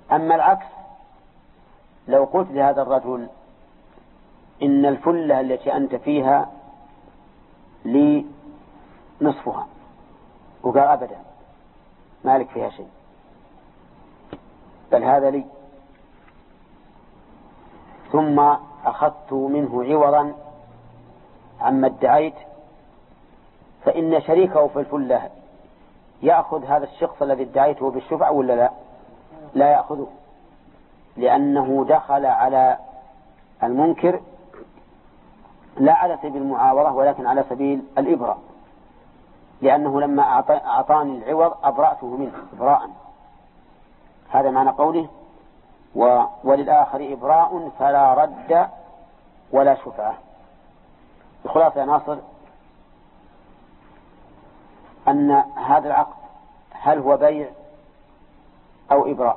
أما العكس، لو قلت لهذا الرجل إن الفلة التي أنت فيها لي نصفها، وقال أبدا مالك فيها شيء، بل هذا لي، ثم أخذت منه عوضا عما ادعيت، فإن شريكه في الفلة يأخذ هذا الشخص الذي ادعيته بالشفعة ولا لا؟ لا يأخذه، لأنه دخل على المنكر لا على سبيل المعاوضة ولكن على سبيل الإبراء، لأنه لما أعطاني العوض أبرأته منه إبراء. هذا معنى قوله وللآخر إبراء فلا رد ولا شفعة. الخلاصة يا ناصر أن هذا العقد هل هو بيع أو إبراء؟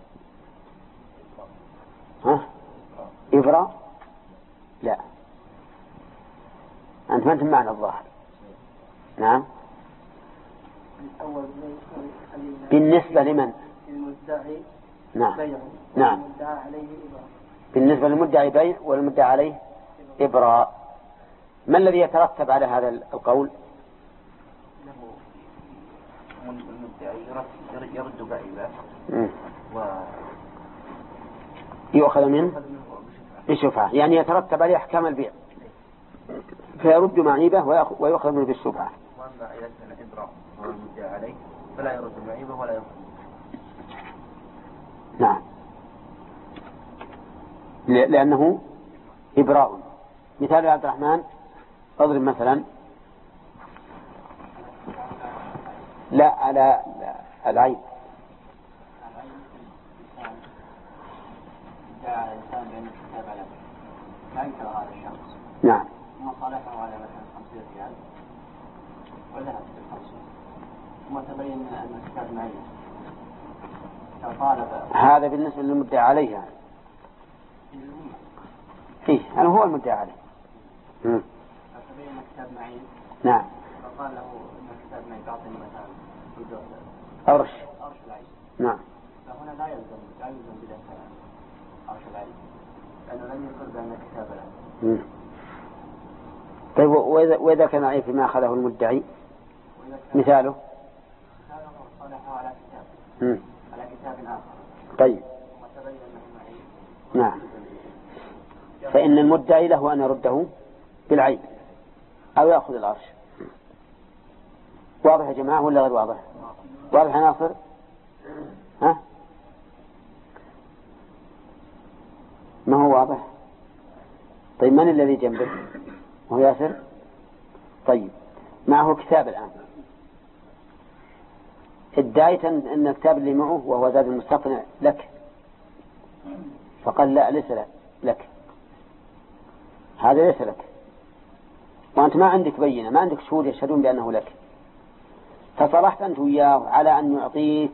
إبراء؟ لا، أنت ما أنت معنى الظاهر. نعم. بالنسبة لمن؟ المدعي. نعم. بيع. نعم. المدعى عليه إبراء. بالنسبة للمدعي بيع والمدعى عليه إبراء. ما الذي يترتب على هذا القول؟ المدعي يرد بعيبه يؤخذ منه بشفعة، يعني يترتب عليه أحكام البيع، فيرد معيبه ويؤخذ منه بالشفعة. وأما إذا كان إبراء والمدعى عليه فلا يرد معيبه ولا يؤخذ. نعم، لأنه إبراء. مثال عبد الرحمن اضرب مثلا. لا على العيب. جاء الإنسان بأن الكتاب على ما ينكر هذا الشخص. نعم. ثم صالحه على مثلا 50 ريال وذهب ب50 ثم تبين أن الكتاب معين فطالب. هذا بالنسبة للمدعى عليها. إيه أنا هو المدعى عليه. فتبين أن الكتاب معين. نعم. فقال له أن الكتاب معين بعطني مثلا أرش العين. نعم. فهنا لا يلزم بذلك أرش العين لأنه لم يقل بأن الكتاب له. طيب وإذا كان عيب فيما أخذه المدعي مثاله صالحه على كتاب على كتاب آخر. طيب. وتبين أنه معين. نعم. فإن المدعي له أن يرده بالعيب أو يأخذ العرش. واضح يا جماعة ولا غير واضح؟ واضح يا ناصر؟ ها؟ ما هو واضح؟ طيب من الذي جنبك؟ هو ياسر؟ طيب معه كتاب الآن، ادعيت أن الكتاب اللي معه وهو زاد المستقنع لك، فقال لا ليس لك، هذا ليس لك، وأنت ما عندك بينة، ما عندك شهود يشهدون بأنه لك، فصلحت أنت وياه على أن يعطيك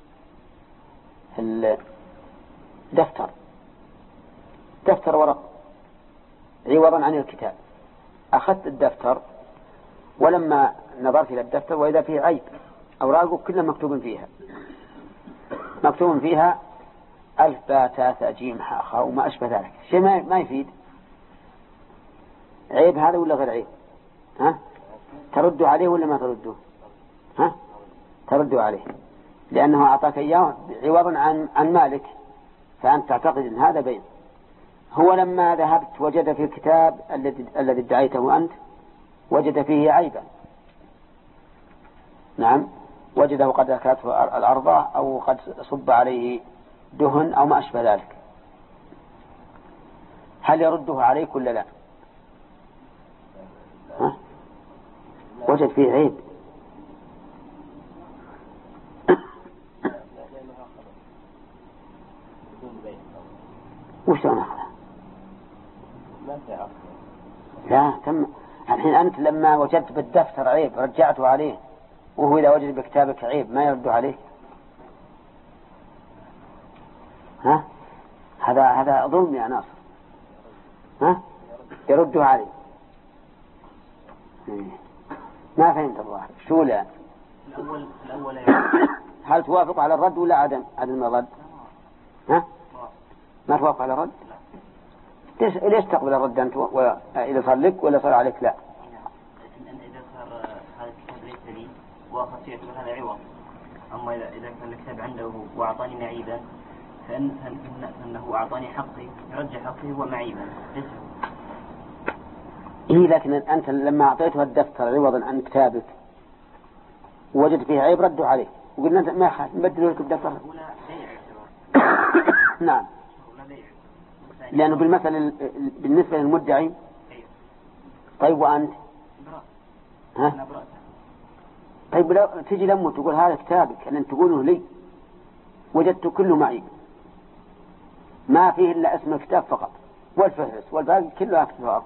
دفتر ورق عوضا عن الكتاب. أخذت الدفتر ولما نظرت إلى الدفتر وإذا فيه عيب، أوراقه كلها مكتوب فيها ألف باء تاء ثاء جيم حاء خاء وما أشبه ذلك، شيء ما يفيد. عيب هذا ولا غير عيب؟ ها؟ تردوا عليه ولا ما تردوا؟ ها؟ تردوا عليه لأنه أعطاك إياه عوضا عن مالك، فأنت تعتقد أن هذا بين. هو لما ذهبت وجد في الكتاب الذي ادعيته أنت وجد فيه عيبا. نعم، وجده قد أكلته الأرض أو قد صب عليه دهن أو ما أشبه ذلك. هل يرده عليك ولا لا؟ ها؟ وجد فيه عيب. وش أخذه؟ لا تم. الحين أنت لما وجدت بالدفتر عيب رجعته عليه، وهو إذا وجد بكتابك عيب ما يرد عليك. ها؟ هذا ظلم يا ناصر. ها؟ يرده عليه. ما فهمت الظاهر. شو لا؟ الأول هل توافق على الرد ولا عدم الرد؟ ها؟ ما توافق على الرد؟ ليش تقبل الرد أنت إذا صار لك ولا صار عليك؟ لا. إذا صار هذا الكتاب ليس لي وأخذت يعتبر هذا عوض. أما إذا كان الكتاب عنده وأعطاني معيبا فإنه أعطاني حقي، يرجع حقي هو معيبا ليس. إيه لكن أنت لما أعطيته الدفتر عوضا عن كتابك وجد فيه عيب ردوا عليه وقلنا ما يخالف نبدل لك الدفتر. نعم. لأنه بالنسبة للمدعي. طيب وأنت؟ ها؟ طيب لو تجي لما تقول هذا كتابك أن تقوله لي وجدت كله معي ما فيه إلا اسم الكتاب فقط والفهرس والباقي كله أكتب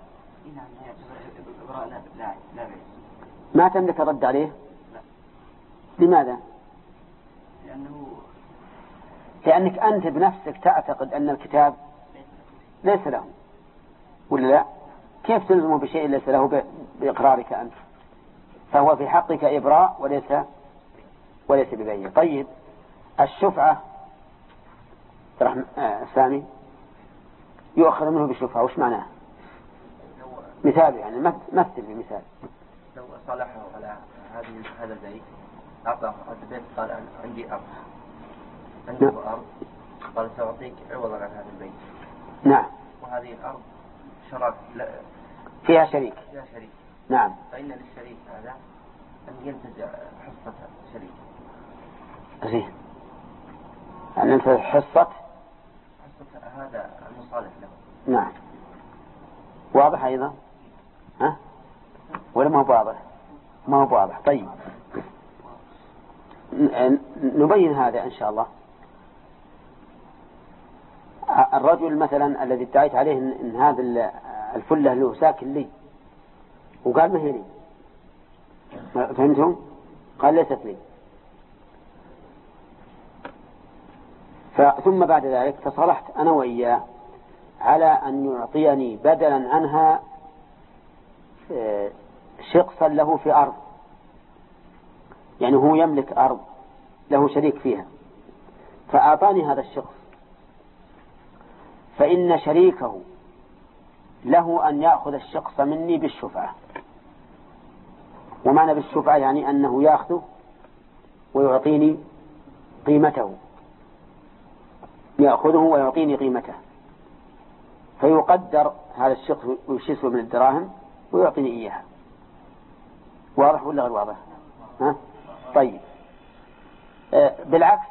ما تملك الرد عليه؟ لا. لماذا؟ لأنك أنت بنفسك تعتقد أن الكتاب ليس له ولا لا؟ كيف تلزمه بشيء ليس له بإقرارك أنت؟ فهو في حقك إبراء وليس ببيع. طيب الشفعة سامي يؤخذ منه بالشفعة وش معناه؟ مثال يعني مثل بمثال. لو صالحه على هذا البيت أعطاه البيت قال عندي أرض عنده أرض قال سأعطيك عوضا عن هذا البيت. نعم. وهذه الأرض شراك فيها شريك. نعم. فإن للشريك هذا أن ينتزع حصة شريك. زين. أن ينتزع حصة هذا المصالح له. نعم. واضح أيضا؟ ها؟ ولا ما هو واضح؟ ما هو واضح. طيب نبين هذا إن شاء الله. الرجل مثلا الذي ادعيت عليه إن هذا الفلة له ساكن لي وقال ما هي لي، فهمتم؟ قال ليست لي. ثم بعد ذلك تصالحت أنا وإياه على أن يعطيني بدلا عنها شقصا له في أرض، يعني هو يملك أرض له شريك فيها فأعطاني هذا الشخص، فإن شريكه له أن يأخذ الشخص مني بالشفعة. ومعنى بالشفعة يعني أنه يأخذه ويعطيني قيمته، يأخذه ويعطيني قيمته، فيقدر هذا الشخص ويشيسه من الدراهم ويعطيني إياها. واضح ولا غير واضح؟ ها؟ طيب بالعكس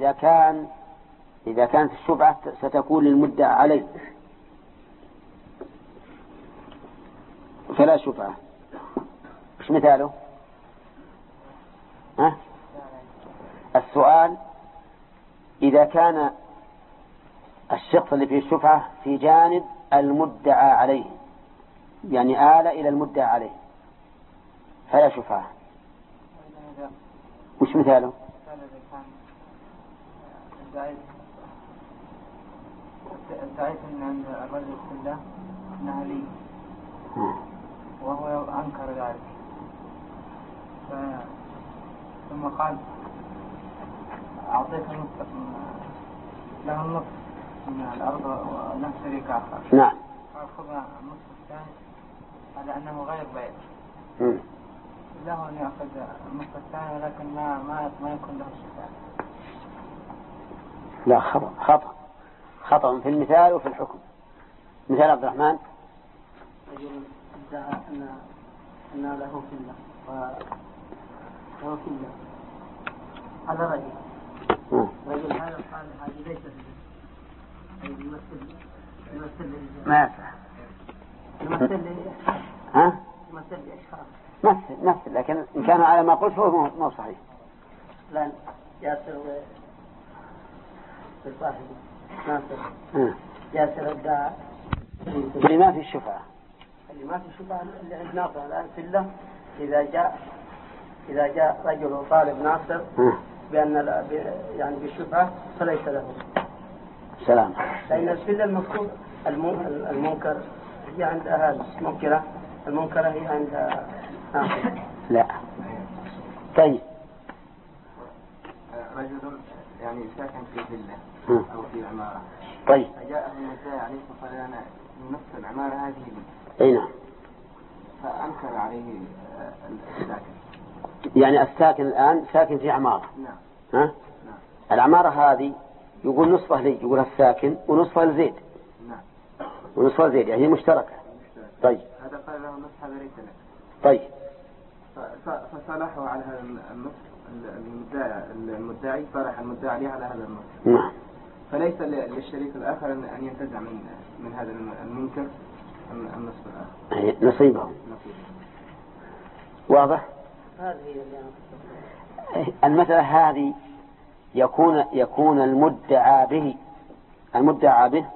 إذا كانت الشفعة ستكون للمدعى عليه فلا شفعة. مش مثاله؟ ها؟ السؤال إذا كان الشخص اللي فيه الشفعة في جانب المدعى عليه، يعني آل إلى المدعى عليه، فلا شفعة. مش مثاله؟ ادعيت أن عند الرجل كله أنها لي وهو أنكر ذلك، ثم قال أعطيته له النصف من الأرض وله شريك آخر. نعم. فأخذ النصف الثاني على أنه غير بيع، له أن يأخذ النصف الثاني ولكن ما يكون له شفاعة. لا، خطأ في المثال وفي الحكم. مثال عبد الرحمن. رجل ادعى أن له كلة وله كلة هذا رجل هذا قال هذه ليست يمثل ما يصح. يمثل لأشخاص. مثل لكن إن كان على ما قلت هو مو صحيح. لا ياسر بالصاحب ناصر ياسر ادعى اللي ما في الشفعة. اللي ما في الشفعة اللي عند ناصر الآن كله إذا جاء رجل طالب ناصر بأن يعني بالشفعة فليس له سلام. لأن الفلة المفروض المنكر هي عند أهل المنكرة، المنكرة هي عند ناصر. لا. طيب رجل يعني ساكن في فيلا أو في عمارة. طيب. فجاءه المدعي عليه فقال أنا نفس العمارة هذه لي. أي نعم. فأنكر عليه الساكن. يعني الساكن الآن ساكن في عمارة. نعم. ها؟ نعم. العمارة هذه يقول نصفه لي، يقول الساكن ونصفه لزيد. نعم. ونصفه لزيد يعني مشتركة. طيب. هذا قال له نصف هذا ليس لك. طيب. فصالحوا على هذا النصف. المدعي صالح المدعي عليه على هذا النصف. نعم. فليس للشريك الآخر أن ينتزع من هذا المنكر النصف الآخر. نصيبه. واضح؟ المسألة هذه يكون المدعى به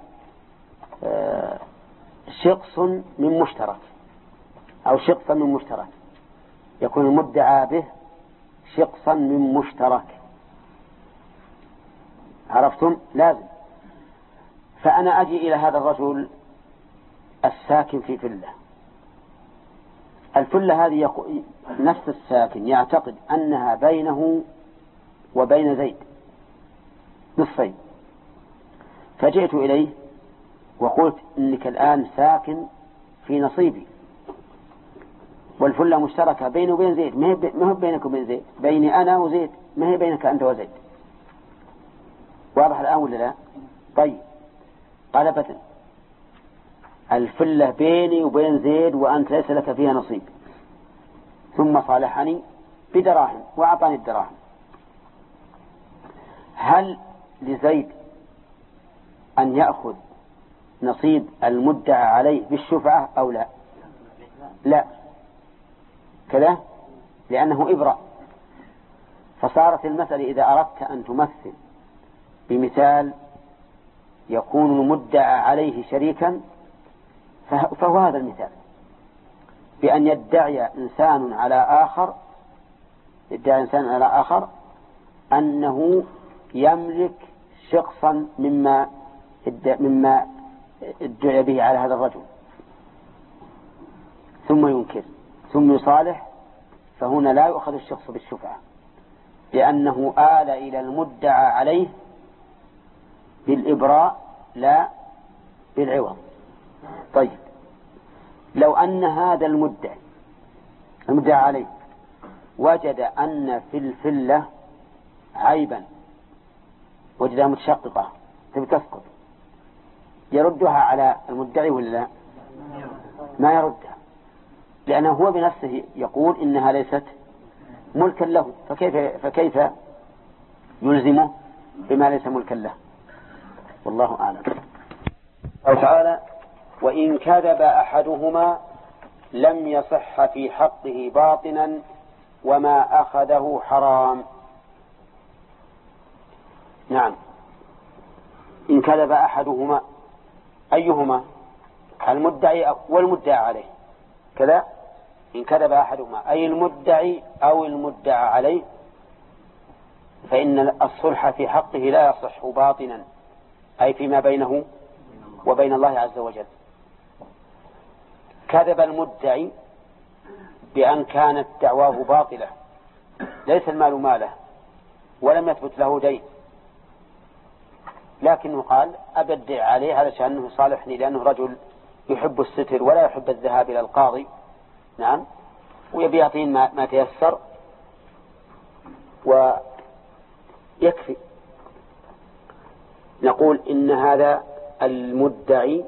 شخص من مشترك أو شخصا من مشترك. يكون المدعى به شخصا من مشترك. عرفتم؟ لازم. فأنا أجي إلى هذا الرجل الساكن في فلة. الفلة هذه نفس الساكن يعتقد أنها بينه وبين زيد نصفين. فجئت إليه وقلت إنك الآن ساكن في نصيبي، والفلة مشتركة بيني وبين زيد، ما هو بينك وبين زيد، بيني أنا وزيد، ما هي بينك أنت وزيد. واضح الآن ولا لا؟ طيب. قال أبدا، الفلة بيني وبين زيد وأنت ليس لك فيها نصيب. ثم صالحني بدراهم وأعطاني الدراهم. هل لزيد أن يأخذ نصيب المدعى عليه بالشفعة أو لا؟ لا. كذا، لأنه إبراء. فصارت المسألة إذا أردت أن تمثل بمثال يكون المدعى عليه شريكا فهو هذا المثال، بأن يدعي إنسان على آخر أنه يملك شخصا مما ادعي به على هذا الرجل، ثم ينكر ثم يصالح. فهنا لا يؤخذ الشخص بالشفعة، لأنه آل إلى المدعى عليه بالإبراء لا بالعوض. طيب، لو أن هذا المدعى عليه وجد أن في الفلة عيبا، وجدها متشققة تبي تسقط، يردها على المدعي ولا لا؟ ما يردها، لأنه هو بنفسه يقول إنها ليست ملكا له، فكيف يلزمه بما ليس ملكا له؟ والله أعلم. قال تعالى: وإن كذب أحدهما لم يصح في حقه باطنا وما أخذه حرام. نعم، إن كذب أحدهما، أيهما؟ المدعي والمدعى عليه. كذا، إن كذب أحدهما أي المدعي أو المدعى عليه، فإن الصلح في حقه لا يصح باطنا، أي فيما بينه وبين الله عز وجل. كذب المدعي بأن كانت دعواه باطلة، ليس المال ماله ولم يثبت له دين، لكنه قال أبدع عليه علشان أنه صالحني، لأنه رجل يحب الستر ولا يحب الذهاب إلى القاضي. نعم، ويبي يعطين ما تيسر ويكفي. نقول إن هذا المدعي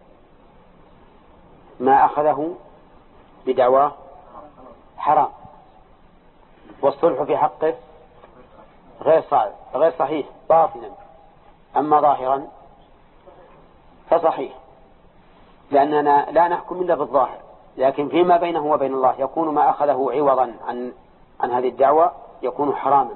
ما أخذه بدعواه حرام، والصلح في حقه غير صحيح باطنا. أما ظاهرا فصحيح، لأننا لا نحكم إلا بالظاهر، لكن فيما بينه وبين الله يكون ما أخذه عوضا عن هذه الدعوة يكون حراما.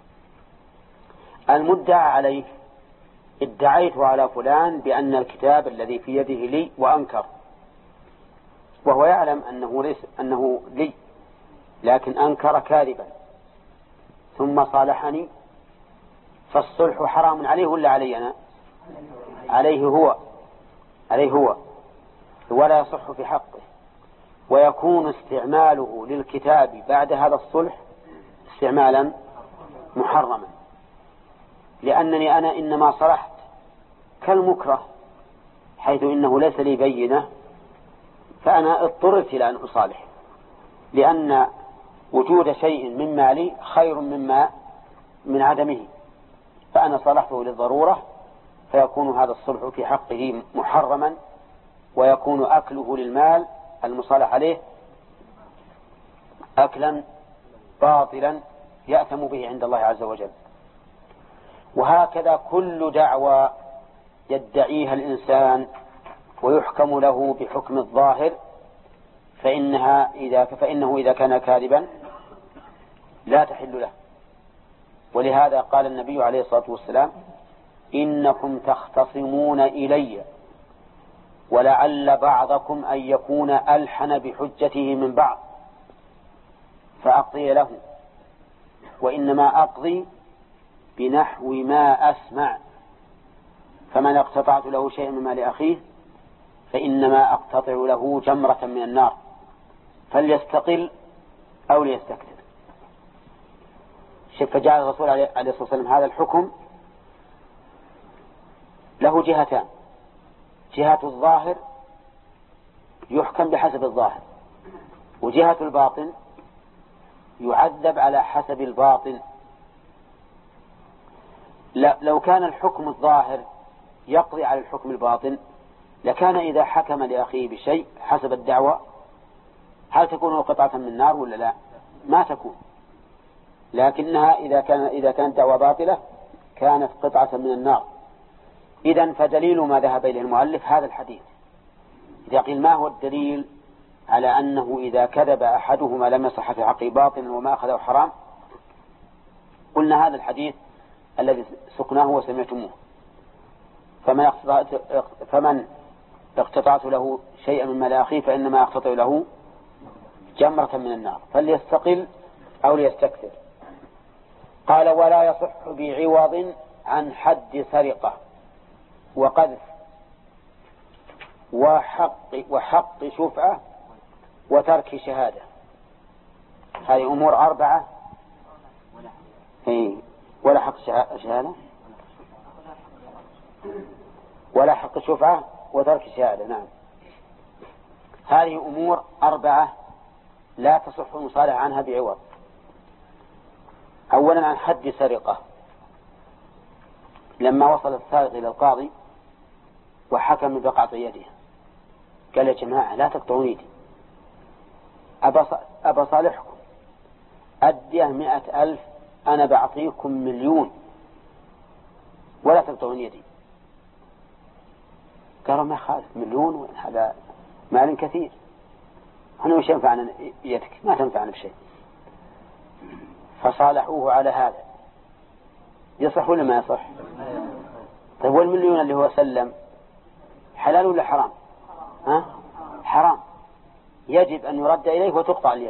المدعى عليه: ادعيت على فلان بأن الكتاب الذي في يده لي، وأنكر، وهو يعلم أنه لي، لكن أنكر كاذبا، ثم صالحني، فالصلح حرام عليه ولا علي أنا؟ عليه هو، ولا يصح في حقه، ويكون استعماله للكتاب بعد هذا الصلح استعمالا محرما. لأنني أنا إنما صلحت كالمكره، حيث إنه ليس لي بينة، فأنا اضطررت إلى أن أصالح، لأن وجود شيء من مالي خير من عدمه، فأنا صلحته للضرورة، فيكون هذا الصلح في حقه محرما، ويكون أكله للمال المصالح عليه أكلا باطلا يأثم به عند الله عز وجل. وهكذا كل دعوى يدعيها الإنسان ويحكم له بحكم الظاهر فإنه إذا كان كاذبا لا تحل له. ولهذا قال النبي عليه الصلاة والسلام: إنكم تختصمون إلي ولعل بعضكم أن يكون ألحن بحجته من بعض فأقضي له، وإنما أقضي بنحو ما أسمع، فمن اقتطعت له شيئا من مال أخيه فإنما أقتطع له جمرة من النار، فليستقل أو ليستكثر. فجعل الرسول عليه الصلاة والسلام هذا الحكم له جهتان: جهة الظاهر يحكم بحسب الظاهر، وجهة الباطن يعذب على حسب الباطن. لو كان الحكم الظاهر يقضي على الحكم الباطن لكان إذا حكم لأخيه بشيء حسب الدعوة هل تكون قطعة من النار ولا لا؟ ما تكون، لكنها إذا كانت دعوة باطلة كانت قطعة من النار. إذن فدليل ما ذهب إليه المؤلف هذا الحديث. إذا قيل ما هو الدليل على أنه إذا كذب أحدهما لم يصح في حقه باطلا وما أخذه حرام؟ قلنا هذا الحديث الذي سقناه وسمعتموه: فمن اقتطعت له شيئا من مال أخيه فإنما أقتطع له جمرة من النار، فليستقل أو ليستكثر. قال: ولا يصح بعوض عن حد سرقة وقذف وحق شفعة وترك شهادة. هذه أمور 4. ولا حق شهادة ولا حق شفعة وترك شهادة. نعم، هذه أمور 4 لا تصح المصالحة عنها بعوض. أولا عن حد سرقة. لما وصل السارق إلى القاضي وحكم بقطع يده قال: يا جماعة لا تقطعون يدي، أبا صالحكم، أديه 100,000، أنا بعطيكم 1,000,000 ولا تقطعون يدي. قالوا: ما خالف 1,000,000 هذا مال كثير، أنا مش ينفعنا يدك، ما تنفعنا بشيء. فصالحوه على هذا. يصح ولا ما يصح؟ طيب وال1,000,000 اللي هو سلم حلال ولا حرام؟ حرام، يجب أن يرد إليه وتقطع اليد.